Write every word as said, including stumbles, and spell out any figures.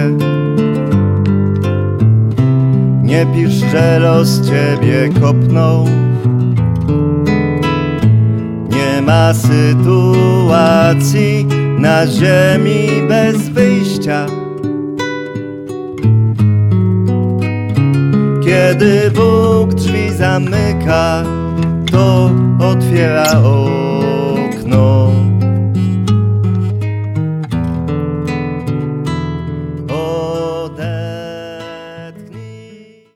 Nie pisz, że los ciebie kopnął. Nie ma sytuacji na ziemi bez wyjścia. Kiedy Bóg drzwi zamyka, to otwiera oczy.